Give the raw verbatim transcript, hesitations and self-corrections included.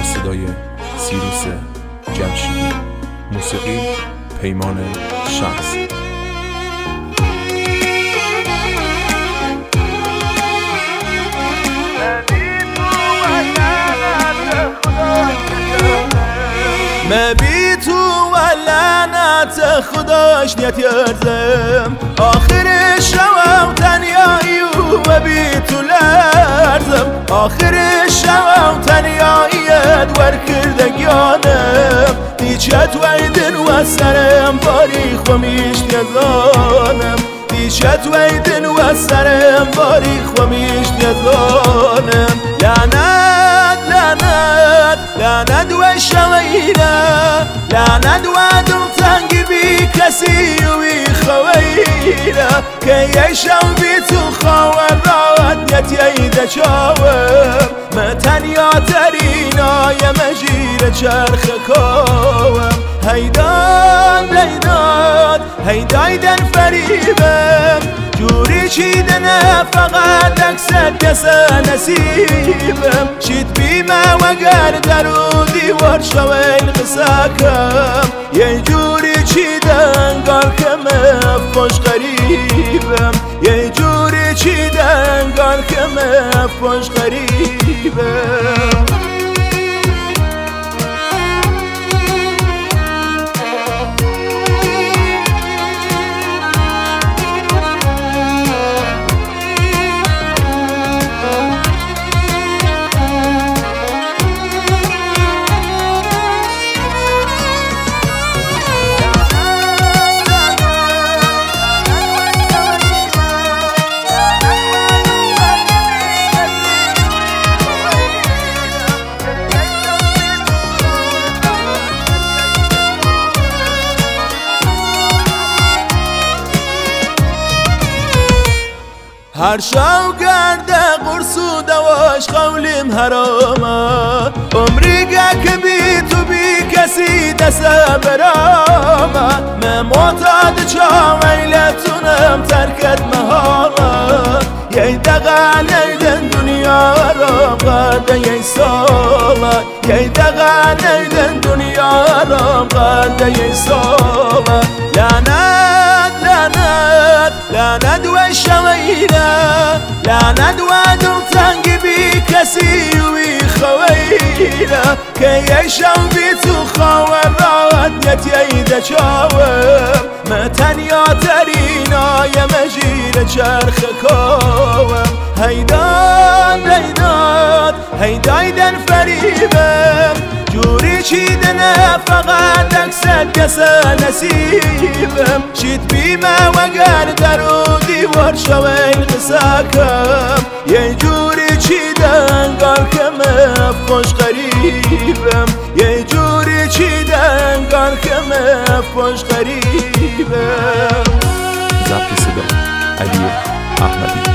صدای سیروس جمشیدی، موسیقی پیمان شمس. ما بی تو و لعنت خداش نیت یارزم، آخر شوم تنیایی و بی تو لرزم، آخر شوم تنیاییت ور کردگیانم، دیچت ویدن و سرم باریخ و میش نیزانم، دیچت ویدن و سرم باریخ و میش نیزانم. لعنت لعنت لعنت و شویره، لعنت و دل تنگی بی کسی و بی خویره، که یه شو بی تو خواه رات نیتیده چاوم، من تنیا ترین آی مجیر چرخ کاوم، هیدان هیدان هیدایدن فریبم، جوری چیدنه فقط اکسد کسا نصیبم، شید بیمه وگر درو دیوار شوین قساکم، یه جوری چیدن گار کمه فوش غریبم، یه جوری چیدن گار کمه فوش غریبم. هر شو گرده قرص و دواش قولیم حرامه، عمری که بی تو بی کسی دست برامه، من معتاد چاویلتونم ترکت محاله، یه دقا نیدن دنیا را قرده یه ساله، یه دقا نیدن دنیا را قرده یه ساله. لعنت لعنت لعنت و شویره، لعنت و دل تنگی بی کسی و بی خویره، که یه شو بی تو خواه رات نیتیده چاوم، من تنیا ترین آی مجیر چرخ کاوم، هیدان هیدان هیدایدن فریبم، جوری چیدنه فقط اکسد کسا نصیبم، شید بیمه وگر درو دیوار شوین قساکم، یه جوری چیدن گار کمه فوش غریبم، یه جوری چیدن گار کمه فوش غریبم. ضبط صدا علی احمدی.